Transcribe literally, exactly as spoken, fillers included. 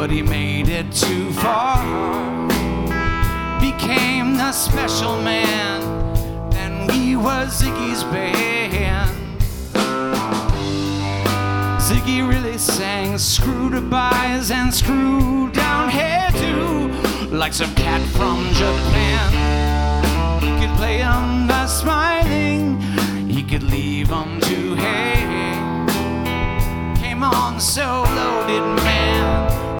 but he made it too far. Became the special man, then we was Ziggy's band. Ziggy really sang screw-to-buys and screw-down hairdo like some cat from Japan. He could play on the smiling